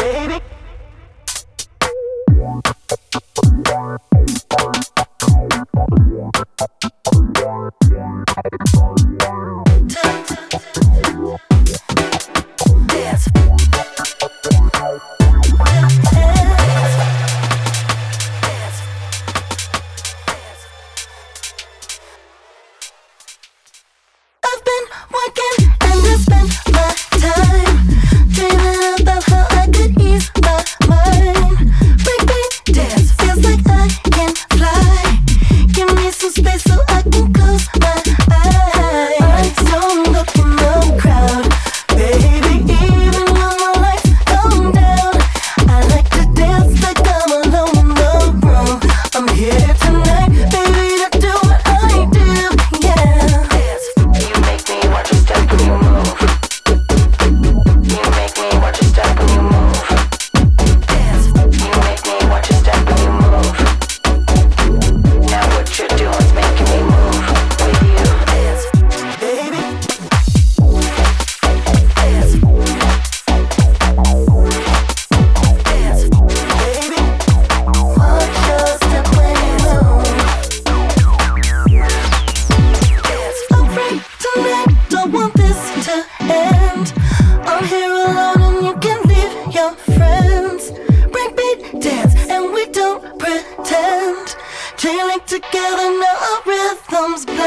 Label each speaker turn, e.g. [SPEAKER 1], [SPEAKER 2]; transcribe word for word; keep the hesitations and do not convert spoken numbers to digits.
[SPEAKER 1] baby.
[SPEAKER 2] I've been working and I spent my time dreaming about how I could ease my mind. Breakbeat dance feels like I can fly. Give me some space so I can close my eyes. Don't look in the crowd, baby, even when the lights come down. I like to dance like I'm alone in the room. I'm here tonight, baby, to do what I do, yeah.
[SPEAKER 1] You make me watch your step when you move. You make me watch your step when you move. You make me watch your step when you move. Now what you're doing is making me move with you, baby. Baby,
[SPEAKER 2] Watch your step when you move. Afraid tonight, don't want this to end. I'm here alone and you can leave your friends. Breakbeat dance and we don't pretend. Chain link together, now our rhythms